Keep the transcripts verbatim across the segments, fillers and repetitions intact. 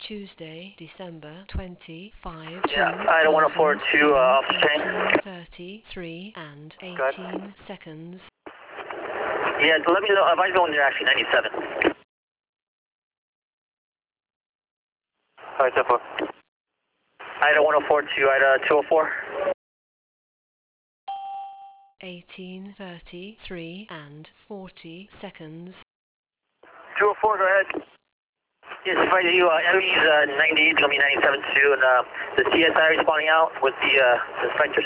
Tuesday, December twenty-five, Yeah, Idaho one oh four two, uh, Officer Chang. eighteen thirty-three and eighteen seconds. Yeah, so let me know, uh, advise me when they're actually ninety-seven. Alright, ten four. Idaho one oh four two, Idaho two oh four. eighteen thirty-three and forty seconds. two oh four, go ahead. Yes, if I you, uh, M E's uh, ninety-eight, it's going to be ninety-seven too, and uh, the C S I responding out with the uh, inspectors.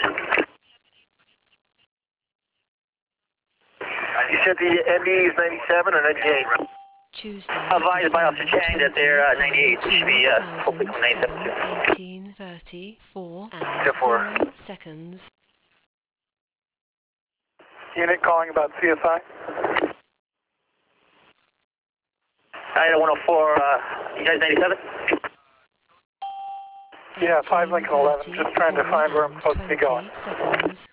You said the M E is ninety-seven or ninety-eight? Tuesday, advised by Officer Chang that they're uh, ninety-eight, two should be uh, hopefully thousand coming seven, ninety-seven. eighteen thirty-four and ten four. zero seconds. Unit calling about C S I. Idaho one oh four, uh, you guys ninety-seven? Yeah, five Lincoln eleven, just trying to find where I'm supposed to be going. Seconds.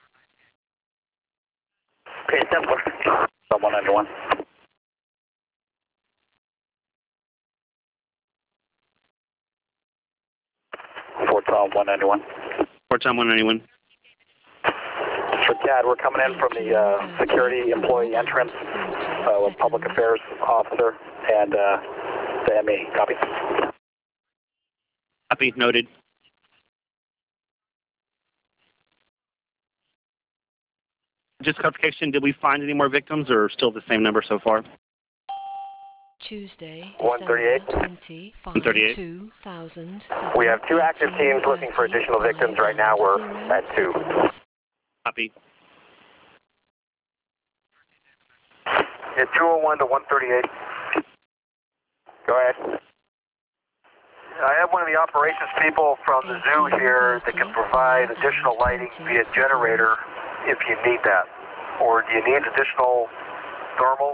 Okay, ten four. Sub one ninety-one. Fort Tom one ninety-one. Fort Tom one ninety-one. For C A D, we're coming in from the uh, security employee entrance, uh, public affairs officer, and uh, the M E. Copy. Copy, noted. Just clarification, did we find any more victims or still the same number so far? Tuesday, one thirty-eight. twenty-five, two thousand seven. We have two active teams looking for additional victims right now. We're at two. Copy. It's two oh one to one thirty-eight. Go ahead. I have one of the operations people from the zoo here that can provide additional lighting via generator if you need that. Or do you need additional thermals?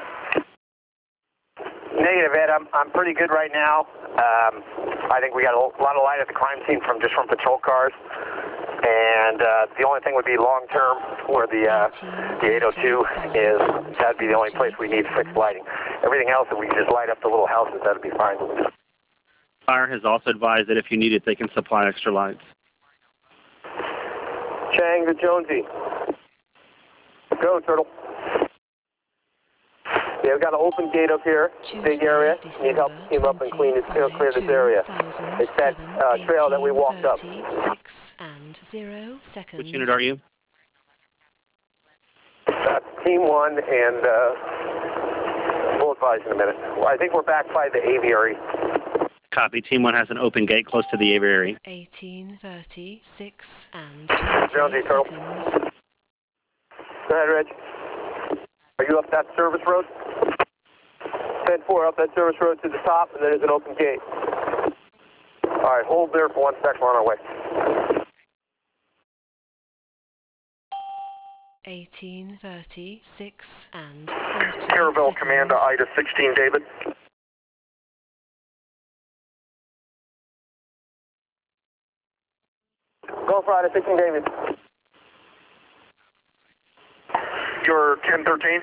Negative, Ed. I'm, I'm pretty good right now. Um, I think we got a lot of light at the crime scene from just from patrol cars. And uh, the only thing would be long term, where the uh, the eight oh two is, that'd be the only place we need fixed lighting. Everything else, if we can just light up the little houses, that'd be fine. Fire has also advised that if you need it, they can supply extra lights. Chang to Jonesy. Go, Turtle. Yeah, we've got an open gate up here, Tuesday, big area. December Need help team up and clean this, clear this area. It's that uh, trail that we walked up. Six and zero seconds. Which unit are you? Uh, team one, and uh, we'll advise in a minute. Well, I think we're back by the aviary. Copy. Team one has an open gate close to the aviary. eighteen thirty-six and twenty Jonesy, seconds. Go ahead, Reg. Are you up that service road? ten four, up that service road to the top, and then there's an open gate. All right, hold there for one second. We're on our way. eighteen thirty-six and thirty Caravel seconds. Commander, Ida sixteen, David. Go for Ida sixteen, David. You're ten thirteen?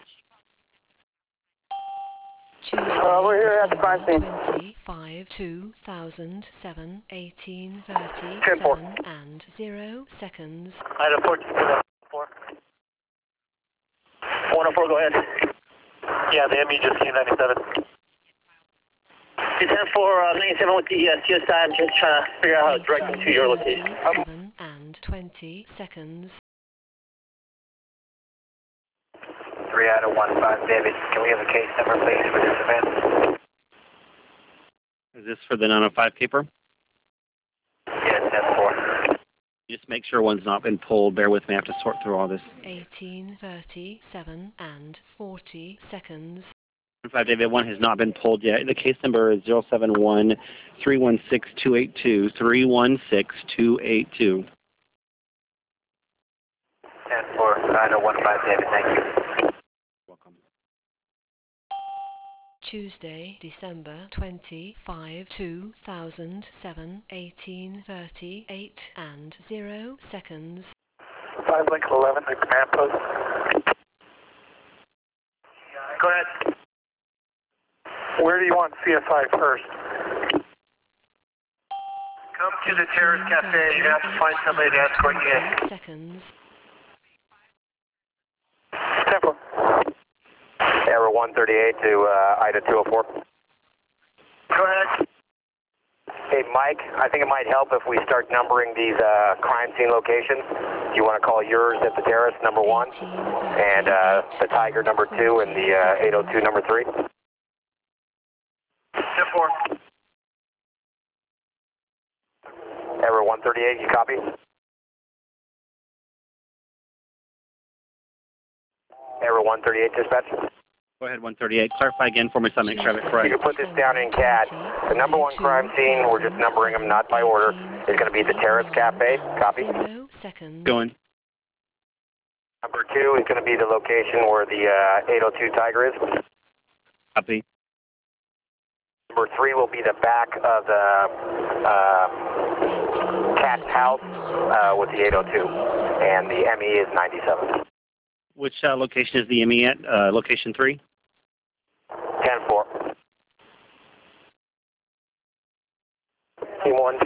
Tuesday, uh, we're here at the crime scene. twenty-five, two thousand seven, eighteen thirty-seven and zero seconds. Ida fourteen, four. one oh four, go ahead. Yeah, the M E just came ninety-seven. ten four, uh, ninety-seven with the uh, C S I. I'm just trying to figure out how to direct them to your location. eighteen and twenty seconds. three out of one five, David. Can we have a case number, please, for this event? Is this for the nine oh five keeper? Yeah, ten four. Just make sure one's not been pulled. Bear with me. I have to sort through all this. eighteen thirty-seven and forty seconds. five David one has not been pulled yet. The case number is zero seven one, three one six, two eight two, three one six, two eight two. ten four, nine oh one five, David. Thank you. Welcome. Tuesday, December twenty-five, two thousand seven, eighteen thirty-eight and zero seconds. five Lincoln eleven, the command post. Go ahead. Where do you want C S I first? to the Terrace Cafe. You have to find somebody to escort you in. Seconds. Temple. Error one thirty-eight to uh, Ida two oh four. Go ahead. Hey, Mike, I think it might help if we start numbering these uh, crime scene locations. You want to call yours at the Terrace, number one, and uh, the Tiger, number two, and the uh, eight oh two, number three. ten four. Error one thirty-eight, you copy? Error one thirty-eight, dispatch. Go ahead, one thirty-eight. Clarify again for me so I make sure I have it correct. You can put this down in C A D. The number one crime scene, we're just numbering them not by order, is going to be the Terrace Cafe. Copy? Zero seconds. Going. Number two is going to be the location where the uh, eight oh two Tiger is. Copy. Number three will be the back of the uh, Cat's house uh, with the eight oh two, and the M E is ninety-seven. Which uh, location is the M E at? Uh, location three? ten four. Team one.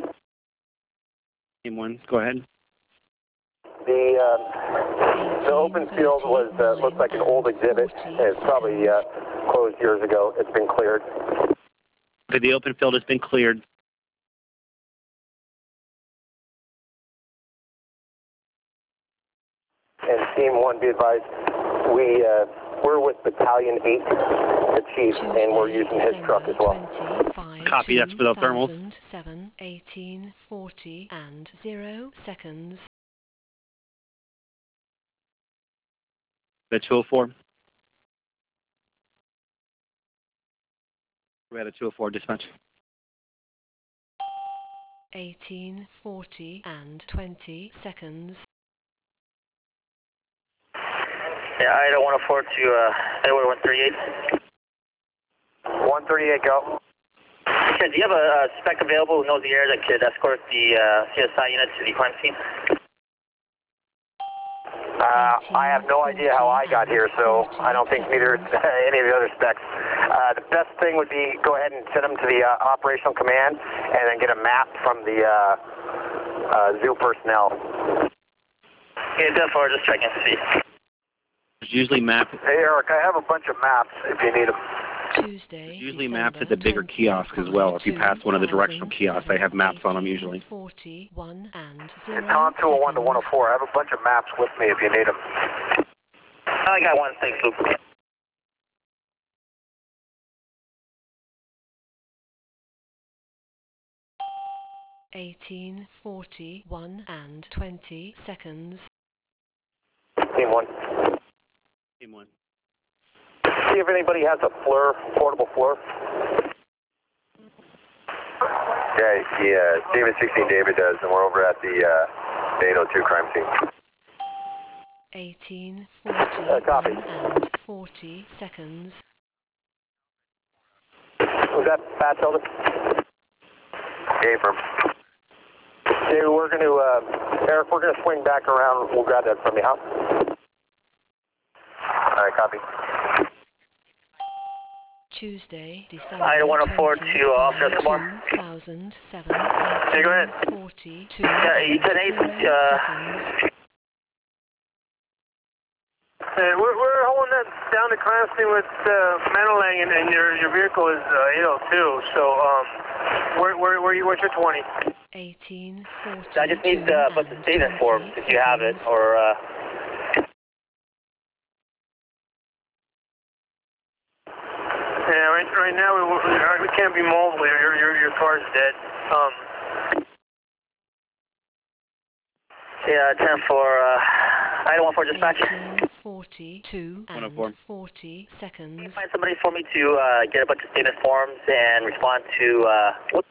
Team one, go ahead. The, uh, the open field was uh, looks like an old exhibit. It's probably uh, closed years ago. It's been cleared. Okay, the open field has been cleared. And Team one, be advised, we, uh, we're with Battalion eight, the chief, Tuesday, and we're using his truck as well. Copy, that's for the thermals. seven, eighteen, forty, and zero seconds. The two oh four. We had a two oh four dispatch. eighteen, forty, and twenty seconds. Yeah, Ida one oh four to uh, Edward one thirty-eight. one thirty-eight, go. Okay, do you have a, a spec available who knows the area that could escort the uh, C S I unit to the crime scene? Uh, I have no idea how I got here, so I don't think neither any of the other specs. Uh, the best thing would be go ahead and send them to the uh, operational command and then get a map from the uh, uh, zoo personnel. Yeah, therefore, just checking to see. There's usually maps. Hey, Eric, I have a bunch of maps if you need them. Tuesday, There's usually December maps at the bigger kiosk as well. If you pass one of the directional kiosks, they have maps on them usually. forty, one, and zero Tom two oh one to one oh four. I have a bunch of maps with me if you need them. I got one, thanks, Luke. eighteen, forty, one, and twenty seconds. Team one. Team one. See if anybody has a FLIR, portable FLIR. Yeah, yeah, David sixteen David does, and we're over at the uh, eight oh two crime scene. eighteen, forty, Uh, copy. one, and forty seconds. Was that Batchelder? Affirm. Okay, we're going to, uh, Eric, we're going to swing back around. We'll grab that from you, huh? All right, copy. Tuesday, December Ida one oh four to Officer Escobar. two thousand seven, Hey, go ahead. forty-two, Yeah, you said eight, zero uh, seconds. Hey, we're, we're holding that down the crime scene with uh, Manolang, and, and your your vehicle is uh, eight oh two. So, um, where where where you? What's your twenty? eighteen, forty, I just need uh, put the statement form if you have it, or uh, Yeah, right right now we we, we can't be mobile. Your your your car's dead. Um. yeah, ten for uh, Ida one four dispatch. eighteen, forty-two, one oh and four. forty seconds. Find somebody for me to uh, get a bunch of statement forms and respond to. Uh, what?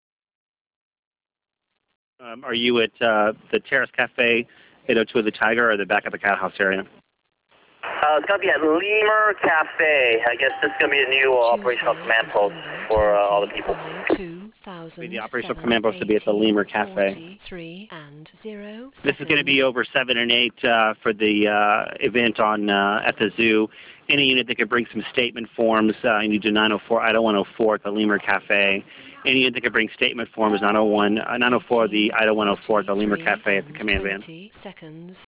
Um, are you at uh, the Terrace Cafe, eight oh two of the Tiger, or the back of the Cat House area? Uh, it's going to be at Lemur Cafe. I guess this is going to be a new uh, operational command post for uh, all the people. The operational command post to be at the Lemur Cafe. And zero this is going to be over seven and eight uh, for the uh, event on uh, at the zoo. Any unit that could bring some statement forms, uh, you need to nine oh four, I D A one oh four at the Lemur Cafe. Any unit that could bring statement forms, nine oh one, uh, nine oh four, the I D A one oh four at the Lemur Cafe at the command van. Seconds.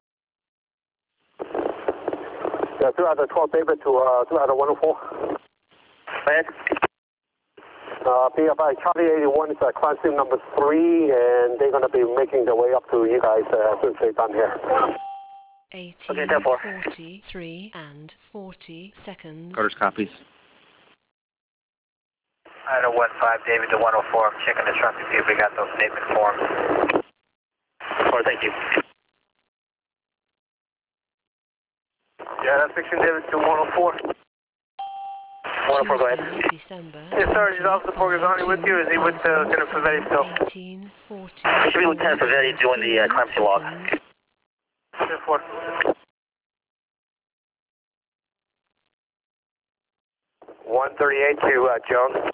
Yeah, two out of twelve, David, to uh, two out of one oh four. Go ahead. Uh, B F I Charlie eighty-one is uh, class sim number three, and they're going to be making their way up to you guys uh, as soon as they're done here. eighteen, Okay, forty-three and forty seconds. Orders, copies. I D A one five, David to one oh four. I'm checking the truck to see if we got those statement forms. Or thank you. Yeah, that's fiction, David to one oh four. one oh four, go ahead. Tuesday, December Yes, sir. Is Officer Borghesani with you? Is he with uh, Lieutenant Favetti still? eighteen, forty. It should be Lieutenant Favetti doing the uh, crime scene log. ten four. one thirty-eight to uh, Jones.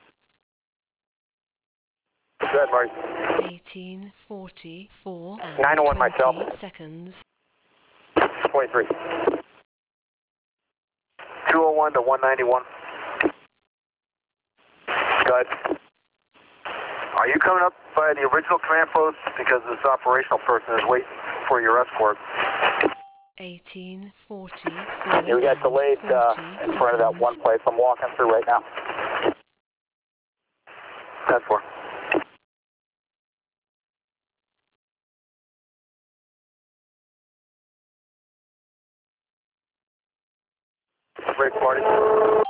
Go ahead, Marty. eighteen, forty-four and nine oh one twenty myself. seconds. twenty-three. two oh one to one ninety-one. Go ahead. Are you coming up by the original command post because this operational person is waiting for your escort? eighteen, forty-four Yeah, we got delayed uh, in front of that one place. I'm walking through right now. ten four. Break party.